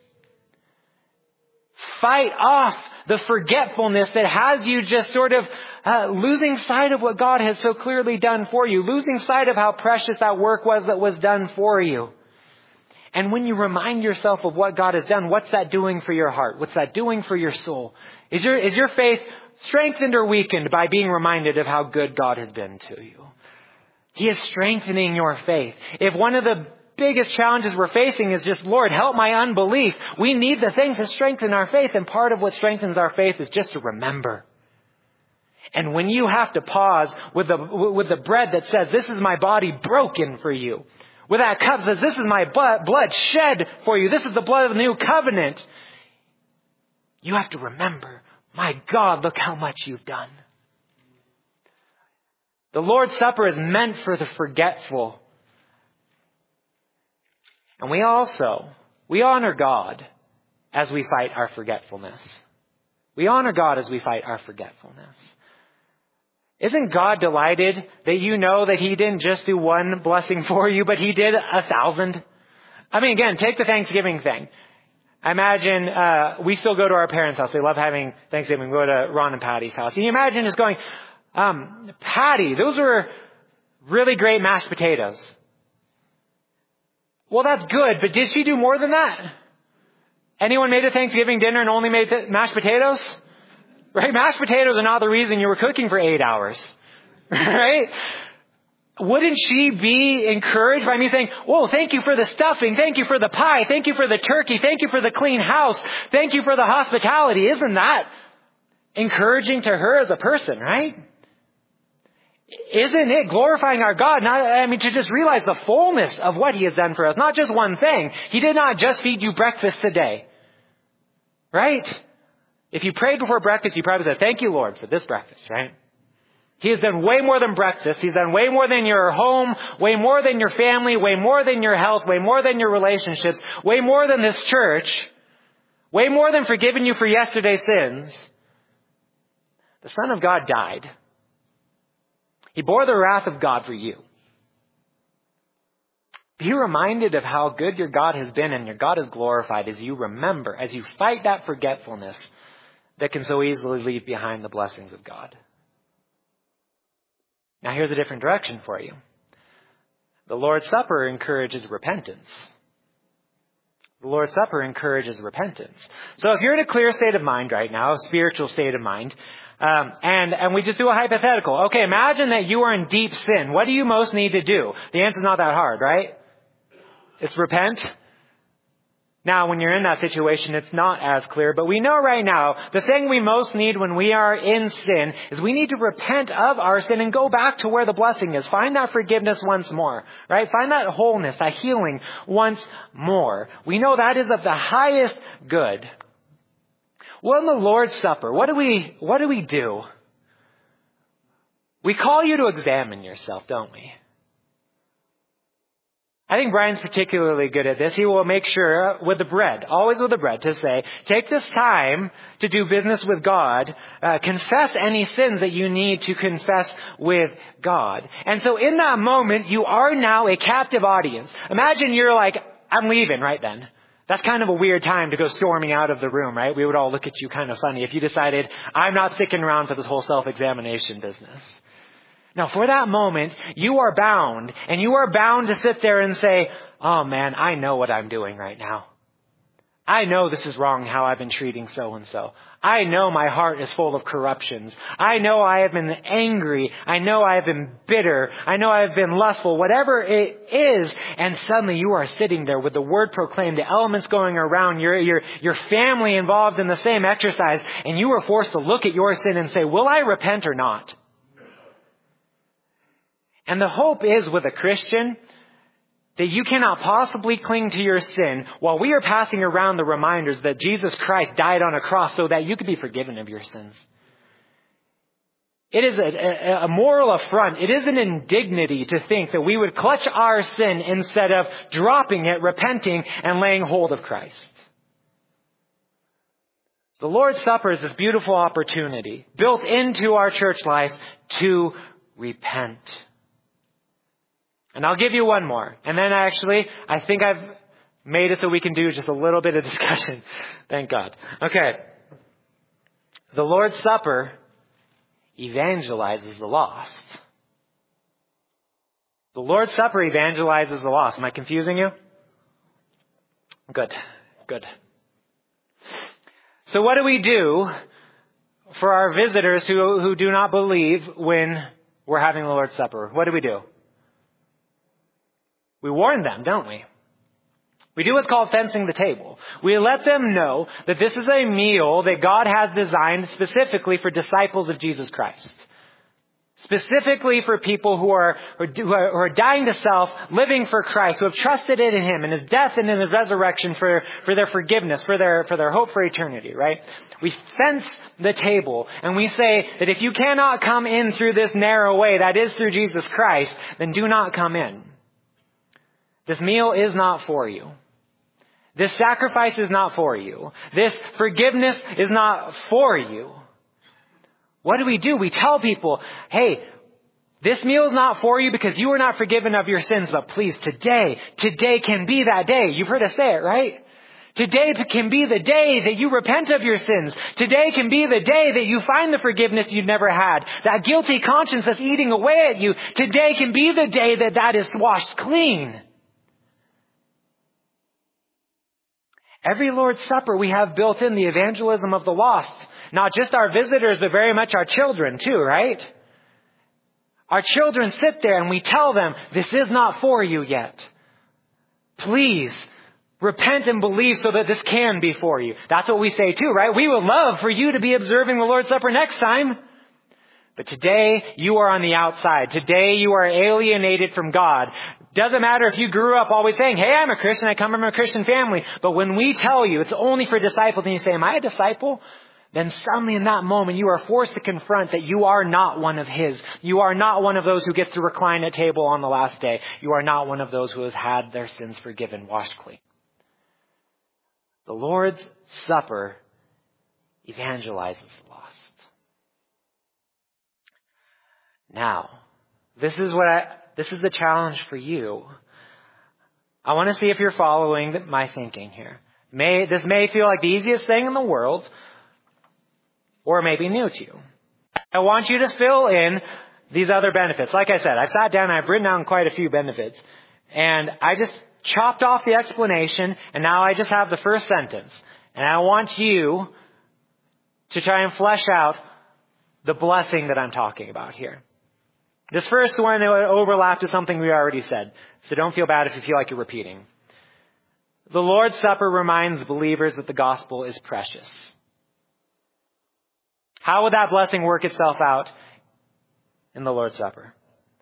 Fight off the forgetfulness that has you just sort of uh, losing sight of what God has so clearly done for you, losing sight of how precious that work was that was done for you. And when you remind yourself of what God has done, what's that doing for your heart? What's that doing for your soul? Is your, is your faith strengthened or weakened by being reminded of how good God has been to you? He is strengthening your faith. If one of the biggest challenges we're facing is just, Lord, help my unbelief, we need the things to strengthen our faith. And part of what strengthens our faith is just to remember. And when you have to pause with the, with the bread that says, this is my body broken for you, with that cup that says, this is my blood shed for you, this is the blood of the new covenant, you have to remember, my God, look how much you've done. The Lord's Supper is meant for the forgetful. And we also, we honor God as we fight our forgetfulness. We honor God as we fight our forgetfulness. Isn't God delighted that you know that he didn't just do one blessing for you, but he did a thousand? I mean, again, take the Thanksgiving thing. I imagine uh, we still go to our parents' house. They love having Thanksgiving. We go to Ron and Patty's house. And you imagine just going, um, Patty, those were really great mashed potatoes. Well, that's good, but did she do more than that? Anyone made a Thanksgiving dinner and only made mashed potatoes? Right? Mashed potatoes are not the reason you were cooking for eight hours. Right? Wouldn't she be encouraged by me saying, whoa, thank you for the stuffing. Thank you for the pie. Thank you for the turkey. Thank you for the clean house. Thank you for the hospitality. Isn't that encouraging to her as a person, right? Isn't it glorifying our God? Not, I mean, to just realize the fullness of what he has done for us. Not just one thing. He did not just feed you breakfast today. Right? If you prayed before breakfast, you probably said, thank you, Lord, for this breakfast, right? He has done way more than breakfast. He's done way more than your home, way more than your family, way more than your health, way more than your relationships, way more than this church, way more than forgiving you for yesterday's sins. The Son of God died. He bore the wrath of God for you. Be reminded of how good your God has been and your God is glorified as you remember, as you fight that forgetfulness that can so easily leave behind the blessings of God. Now here's a different direction for you. The Lord's Supper encourages repentance. The Lord's Supper encourages repentance. So if you're in a clear state of mind right now, a spiritual state of mind, um, and, and we just do a hypothetical. Okay, imagine that you are in deep sin. What do you most need to do? The answer's not that hard, right? It's repent. Now, when you're in that situation, it's not as clear, but we know right now the thing we most need when we are in sin is we need to repent of our sin and go back to where the blessing is. Find that forgiveness once more, right? Find that wholeness, that healing once more. We know that is of the highest good. Well, in the Lord's Supper, what do we, what do we do? We call you to examine yourself, don't we? I think Brian's particularly good at this. He will make sure with the bread, always with the bread, to say, take this time to do business with God. Uh, confess any sins that you need to confess with God. And so in that moment, you are now a captive audience. Imagine you're like, I'm leaving right then. That's kind of a weird time to go storming out of the room, right? We would all look at you kind of funny if you decided, I'm not sticking around for this whole self-examination business. Now, for that moment, you are bound, and you are bound to sit there and say, oh man, I know what I'm doing right now. I know this is wrong how I've been treating so-and-so. I know my heart is full of corruptions. I know I have been angry. I know I have been bitter. I know I have been lustful, whatever it is. And suddenly you are sitting there with the word proclaimed, the elements going around, your, your, your family involved in the same exercise, and you are forced to look at your sin and say, will I repent or not? And the hope is with a Christian that you cannot possibly cling to your sin while we are passing around the reminders that Jesus Christ died on a cross so that you could be forgiven of your sins. It is a, a, a moral affront. It is an indignity to think that we would clutch our sin instead of dropping it, repenting, and laying hold of Christ. The Lord's Supper is this beautiful opportunity built into our church life to repent. And I'll give you one more. And then actually, I think I've made it so we can do just a little bit of discussion. Thank God. Okay. The Lord's Supper evangelizes the lost. The Lord's Supper evangelizes the lost. Am I confusing you? Good. Good. So what do we do for our visitors who, who do not believe when we're having the Lord's Supper? What do we do? We warn them, don't we? We do what's called fencing the table. We let them know that this is a meal that God has designed specifically for disciples of Jesus Christ. Specifically for people who are, who are, who are dying to self, living for Christ, who have trusted in Him, in His death and in His resurrection for, for their forgiveness, for their, for their hope for eternity, right? We fence the table and we say that if you cannot come in through this narrow way, that is through Jesus Christ, then do not come in. This meal is not for you. This sacrifice is not for you. This forgiveness is not for you. What do we do? We tell people, hey, this meal is not for you because you are not forgiven of your sins, but please, today, today can be that day. You've heard us say it, right? Today can be the day that you repent of your sins. Today can be the day that you find the forgiveness you've never had. That guilty conscience that's eating away at you. Today can be the day that that is washed clean. Every Lord's Supper we have built in the evangelism of the lost. Not just our visitors, but very much our children too, right? Our children sit there and we tell them, this is not for you yet. Please repent and believe so that this can be for you. That's what we say too, right? We would love for you to be observing the Lord's Supper next time. But today you are on the outside. Today you are alienated from God. Doesn't matter if you grew up always saying, hey, I'm a Christian, I come from a Christian family. But when we tell you it's only for disciples and you say, am I a disciple? Then suddenly in that moment you are forced to confront that you are not one of His. You are not one of those who gets to recline at table on the last day. You are not one of those who has had their sins forgiven, washed clean. The Lord's Supper evangelizes the lost. Now, this is what I, this is the challenge for you. I want to see if you're following my thinking here. May, this may feel like the easiest thing in the world, or it may be new to you. I want you to fill in these other benefits. Like I said, I sat down and I've written down quite a few benefits. And I just chopped off the explanation, and now I just have the first sentence. And I want you to try and flesh out the blessing that I'm talking about here. This first one overlapped to something we already said, so don't feel bad if you feel like you're repeating. The Lord's Supper reminds believers that the gospel is precious. How would that blessing work itself out in the Lord's Supper?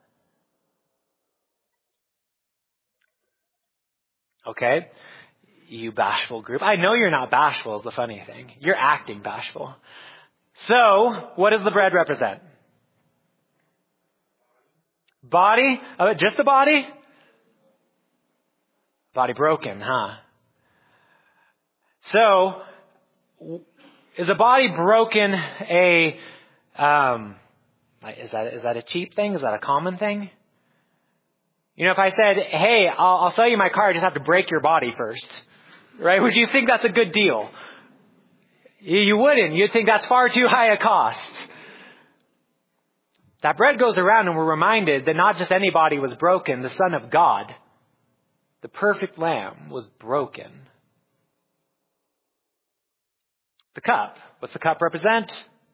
Okay, you bashful group. I know you're not bashful is the funny thing. You're acting bashful. So, what does the bread represent? Body? Uh, just the body? Body broken, huh? So, is a body broken a, um, is that, is that a cheap thing? Is that a common thing? You know, if I said, hey, I'll, I'll sell you my car, I just have to break your body first. Right? Would you think that's a good deal? You, you wouldn't. You'd think that's far too high a cost. That bread goes around and we're reminded that not just any body was broken, the Son of God, the perfect Lamb, was broken. The cup. What's the cup represent?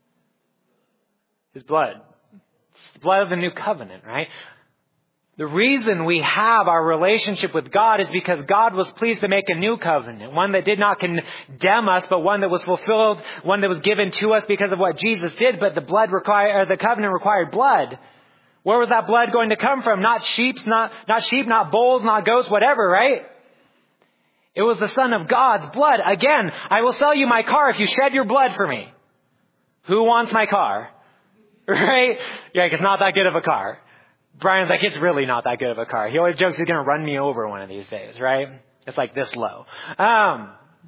His blood. It's the blood of the new covenant, right? The reason we have our relationship with God is because God was pleased to make a new covenant, one that did not condemn us, but one that was fulfilled, one that was given to us because of what Jesus did. But the blood required, or the covenant required blood. Where was that blood going to come from? Not sheep, not, not sheep, not bulls, not goats, whatever, right? It was the Son of God's blood. Again, I will sell you my car if you shed your blood for me. Who wants my car? Right? Yeah, it's not that good of a car. Brian's like, it's really not that good of a car. He always jokes he's going to run me over one of these days, right? It's like this low. Um,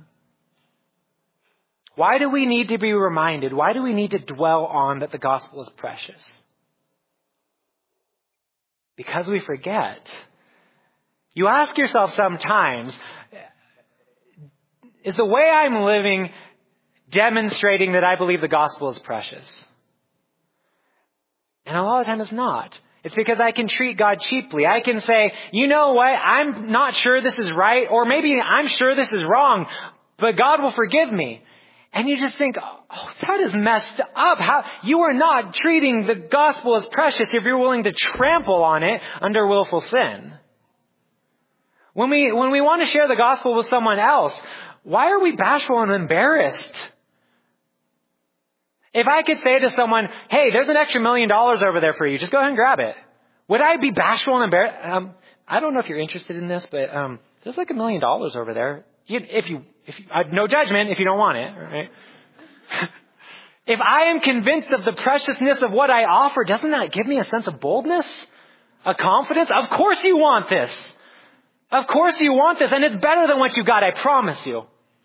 why do we need to be reminded? Why do we need to dwell on that the gospel is precious? Because we forget. You ask yourself sometimes, is the way I'm living demonstrating that I believe the gospel is precious? And a lot of the time it's not. It's because I can treat God cheaply. I can say, you know what, I'm not sure this is right, or maybe I'm sure this is wrong, but God will forgive me. And you just think, oh, that is messed up. How you are not treating the gospel as precious if you're willing to trample on it under willful sin. When we, when we want to share the gospel with someone else, why are we bashful and embarrassed? If I could say to someone, hey, there's an extra million dollars over there for you, just go ahead and grab it. Would I be bashful and embarrassed? Um, I don't know if you're interested in this, but um, there's like a million dollars over there. You, if you, if you, uh, no judgment if you don't want it, right? If I am convinced of the preciousness of what I offer, doesn't that give me a sense of boldness? A confidence? Of course you want this. Of course you want this, and it's better than what you got, I promise you.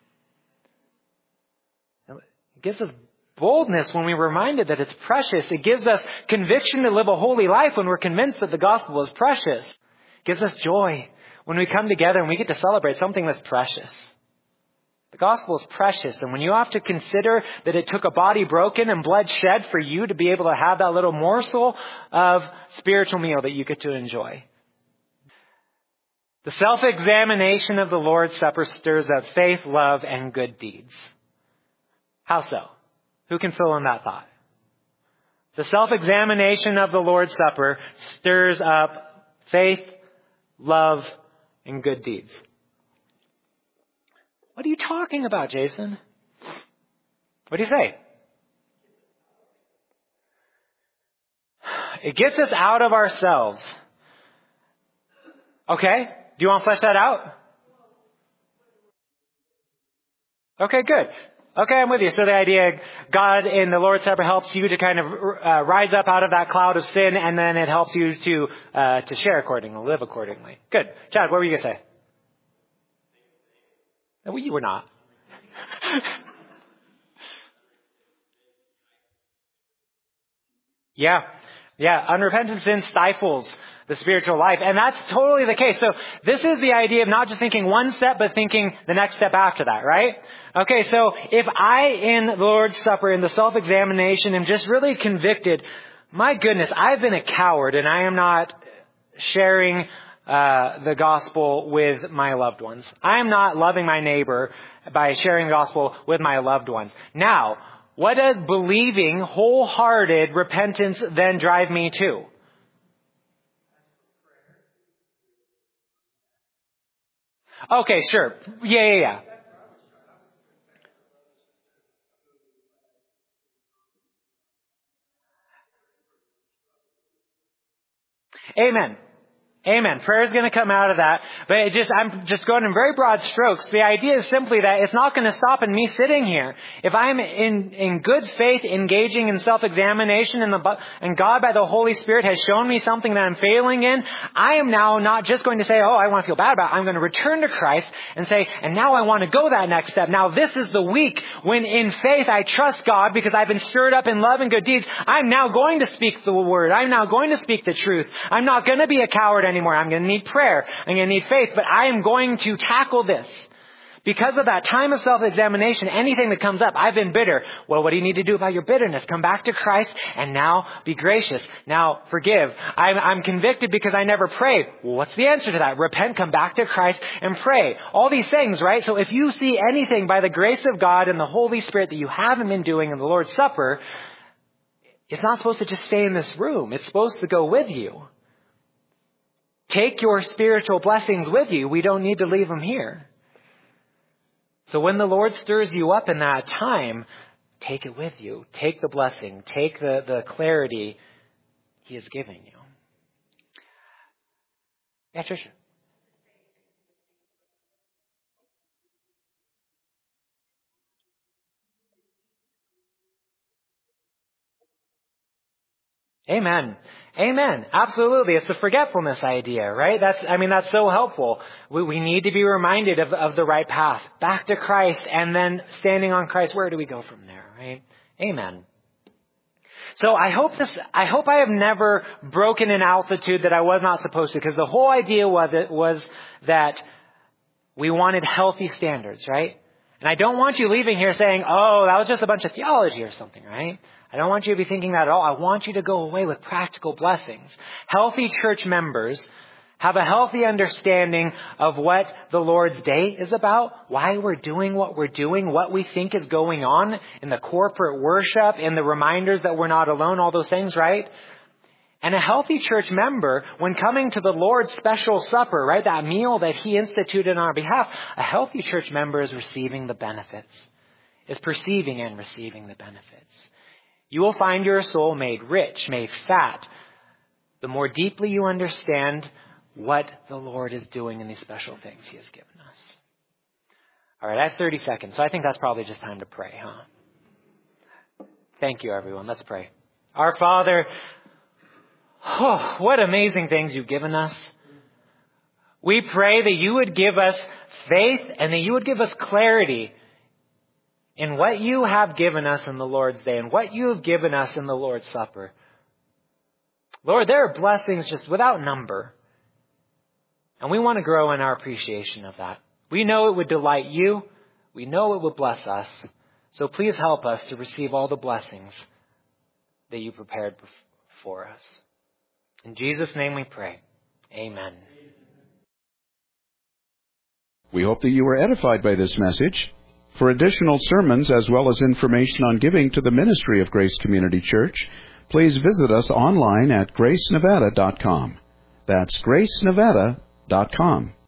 It gives us boldness when we're reminded that it's precious. It gives us conviction to live a holy life when we're convinced that the gospel is precious. It gives us joy when we come together and we get to celebrate something that's precious. The gospel is precious, and when you have to consider that it took a body broken and blood shed for you to be able to have that little morsel of spiritual meal that you get to enjoy. The self-examination of the Lord's Supper stirs up faith, love, and good deeds. How so? Who can fill in that thought? The self-examination of the Lord's Supper stirs up faith, love, and good deeds. What are you talking about, Jason? What do you say? It gets us out of ourselves. Okay, do you want to flesh that out? Okay, good. Okay, I'm with you. So the idea, God in the Lord's Supper helps you to kind of uh, rise up out of that cloud of sin, and then it helps you to uh, to share accordingly, live accordingly. Good. Chad, what were you going to say? No, you were not. yeah. Yeah. Unrepentant sin stifles the spiritual life. And that's totally the case. So this is the idea of not just thinking one step, but thinking the next step after that, right? Okay, so if I, in the Lord's Supper, in the self-examination, am just really convicted, my goodness, I've been a coward and I am not sharing uh the gospel with my loved ones. I am not loving my neighbor by sharing the gospel with my loved ones. Now, what does believing, wholehearted repentance then drive me to? Okay, sure. Yeah, yeah, yeah. Amen. Amen. Prayer is going to come out of that. But it just, I'm just going in very broad strokes. The idea is simply that it's not going to stop in me sitting here. If I'm in, in good faith engaging in self-examination and, the, and God by the Holy Spirit has shown me something that I'm failing in, I am now not just going to say, oh, I want to feel bad about it. I'm going to return to Christ and say, and now I want to go that next step. Now this is the week when in faith I trust God because I've been stirred up in love and good deeds. I'm now going to speak the word. I'm now going to speak the truth. I'm not going to be a coward anymore. I'm going to need prayer. I'm going to need faith, but I am going to tackle this. Because of that time of self-examination, anything that comes up, I've been bitter. Well, what do you need to do about your bitterness? Come back to Christ and now be gracious. Now forgive. I'm, I'm convicted because I never prayed. Well, what's the answer to that? Repent, come back to Christ and pray. All these things, right? So if you see anything by the grace of God and the Holy Spirit that you haven't been doing in the Lord's Supper, it's not supposed to just stay in this room. It's supposed to go with you. Take your spiritual blessings with you. We don't need to leave them here. So when the Lord stirs you up in that time, take it with you. Take the blessing. Take the, the clarity He is giving you. Yeah, Trisha. Amen. Amen. Absolutely. It's the forgetfulness idea, right? That's, I mean, that's so helpful. We, we need to be reminded of, of the right path. Back to Christ, and then standing on Christ, where do we go from there, right? Amen. So I hope this, I hope I have never broken an altitude that I was not supposed to, because the whole idea was, it was that we wanted healthy standards, right? And I don't want you leaving here saying, oh, that was just a bunch of theology or something, right? I don't want you to be thinking that at all. I want you to go away with practical blessings. Healthy church members have a healthy understanding of what the Lord's Day is about, why we're doing what we're doing, what we think is going on in the corporate worship, in the reminders that we're not alone, all those things, right? And a healthy church member, when coming to the Lord's special supper, right, that meal that He instituted on our behalf, a healthy church member is receiving the benefits, is perceiving and receiving the benefits. You will find your soul made rich, made fat, the more deeply you understand what the Lord is doing in these special things He has given us. All right, I have thirty seconds, so I think that's probably just time to pray, huh? Thank you, everyone. Let's pray. Our Father, oh, what amazing things you've given us. We pray that you would give us faith and that you would give us clarity in what you have given us in the Lord's Day and what you have given us in the Lord's Supper. Lord, there are blessings just without number. And we want to grow in our appreciation of that. We know it would delight you. We know it would bless us. So please help us to receive all the blessings that you prepared for us. In Jesus' name we pray. Amen. We hope that you were edified by this message. For additional sermons as well as information on giving to the ministry of Grace Community Church, please visit us online at grace nevada dot com. That's grace nevada dot com.